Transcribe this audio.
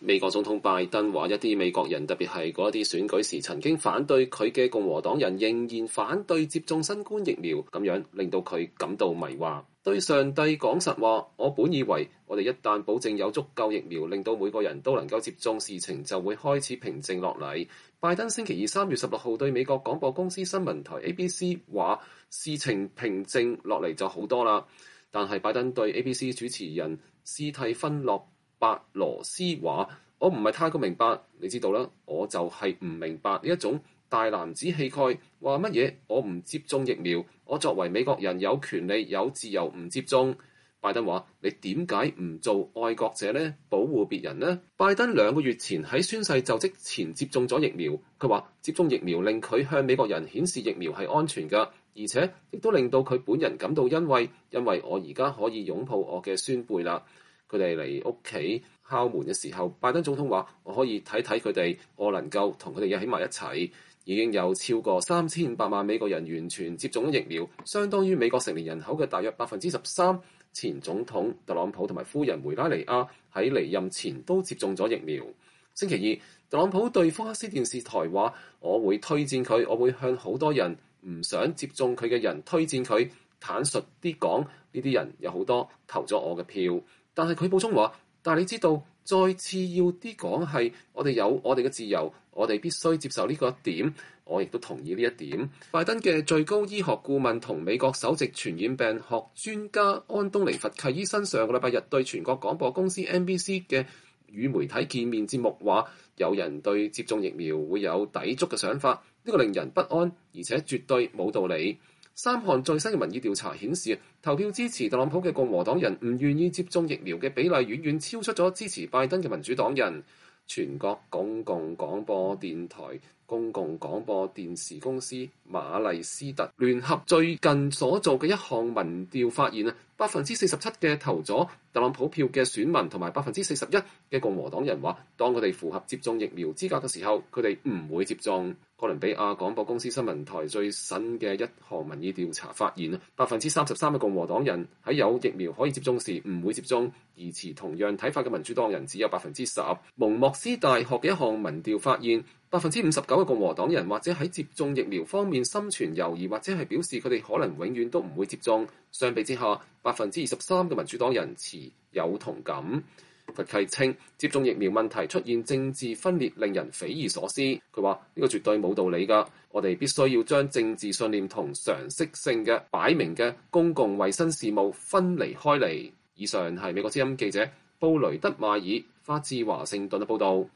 美國總統拜登話，一啲美國人，特別係嗰啲選舉時曾經反對佢嘅共和黨人，仍然反對接種新冠疫苗，咁樣令到佢感到迷惑。對上帝講實話，我本以為我哋一旦保證有足夠疫苗，令到每個人都能夠接種，事情就會開始平靜落嚟。拜登星期二3月16號對美國廣播公司新聞台 ABC 話，事情平靜落嚟就好多啦。但係拜登對 ABC 主持人斯蒂芬洛伯羅斯話，我唔係太過明白，你知道啦，我就係唔明白呢一種大男子氣概，話乜嘢我唔接種疫苗，我作為美國人有權利有自由唔接種。拜登話，你點解唔做愛國者呢？保護別人呢？拜登2個月前喺宣誓就職前接種咗疫苗，佢話接種疫苗令佢向美國人顯示疫苗係安全㗎，而且亦都令到佢本人感到欣慰，因為我而家可以擁抱我嘅孫輩啦。佢哋嚟屋企敲門嘅時候，拜登總統話，我可以睇睇佢哋，我能夠同佢哋喺埋一齊。已經有超過3500萬美國人完全接種咗疫苗，相當於美國成年人口嘅大約13%。前總統特朗普同埋夫人梅拉尼亞喺離任前都接種咗疫苗。星期二，特朗普對福克斯電視台話，我會推薦佢，我會向好多人唔想接種佢嘅人推薦佢。坦率啲講，呢啲人有好多投咗我嘅票。但係佢補充話，但係你知道，再次要啲講係，我哋有我哋嘅自由，我哋必須接受呢個一點。我亦都同意呢一點。拜登嘅最高醫學顧問同美國首席傳染病學專家安東尼·佛契醫生上個禮拜日對全國廣播公司 NBC 嘅與媒體見面節目話，有人對接種疫苗會有抵觸嘅想法，呢個令人不安，而且絕對冇道理。3項最新嘅民意調查顯示，投票支持特朗普嘅共和黨人唔願意接種疫苗嘅比例遠遠超出咗支持拜登嘅民主黨人。全國公共廣播電台、公共廣播電視公司馬麗斯特聯合最近所做嘅一項民調發現，47%嘅投咗特朗普票嘅選民同埋41%嘅共和黨人話，當佢哋符合接種疫苗資格嘅時候，佢哋唔會接種。哥倫比亞廣播公司新聞台最新嘅一項民意調查發現，33%嘅共和黨人喺有疫苗可以接種時唔會接種，而持同樣睇法嘅民主黨人只有10%。蒙莫斯大學嘅一項民調發現，59%嘅共和黨人或者喺接種疫苗方面心存猶豫，或者係表示佢哋可能永遠都唔會接種。相比之下，23%嘅民主黨人持有同感。佛契稱接種疫苗問題出現政治分裂，令人匪夷所思。佢話呢個絕對冇道理㗎，我哋必須要將政治信念同常識性嘅擺明嘅公共衛生事務分離開嚟。以上係美國之音記者布雷德馬爾發自華盛頓嘅報導。